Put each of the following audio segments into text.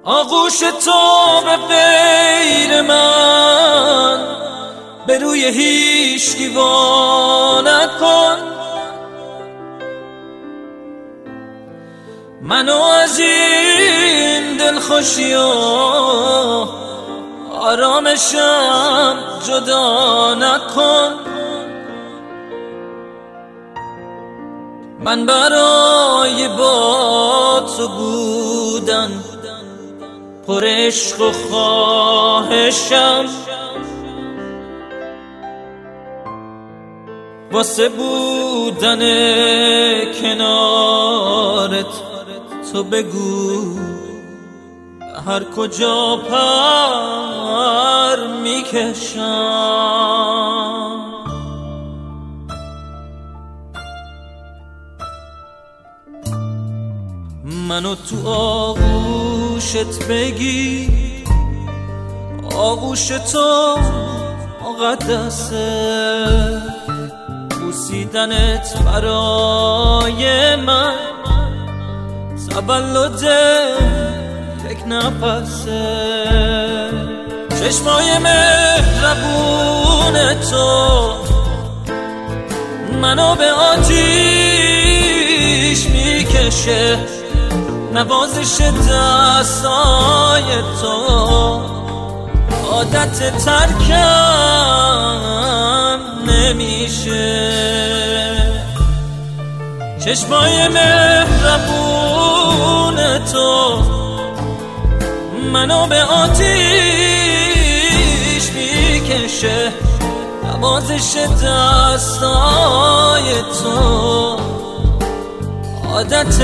آغوش تو به غیر من به روی هیچکی وا نکن. منو از این دلخوشی و آرامشم جدا نکن. من برای با تو بودن پر عشق و خواهشم، واسه بودن کنارت تو بگو هر کجا پر میکشم. منو تو آغوشت بگی، آغوش تو مقدسه، بوسیدنت برای من تولد یک نفسه. چشمای مهربون تو منو به آتیش میکشه، نوازش دستای تو عادت ترکم نمیشه. چشمای مهربون تو منو به آتیش میکشه، نوازش دستای تو عادت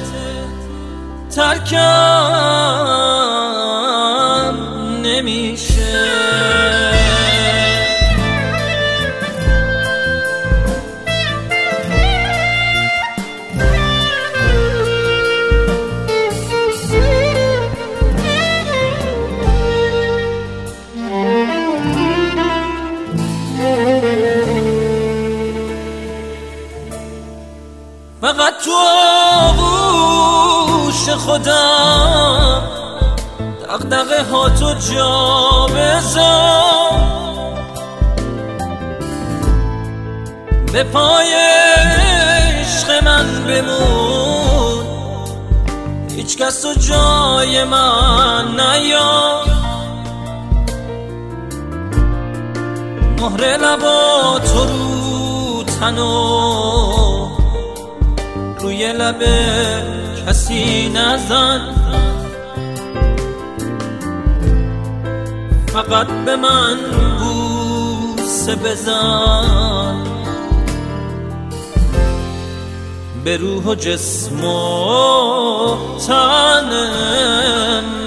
ترکم نمیشه. فقط تو آغوش خودم دغدغه ها تو جا بذار، به پای عشق من بمون، هیچ کس تو جای من نیار. مهر لبات رو تنو روی لب کسی نزن، فقط به من بوسه بزن، به روح و جسم و تن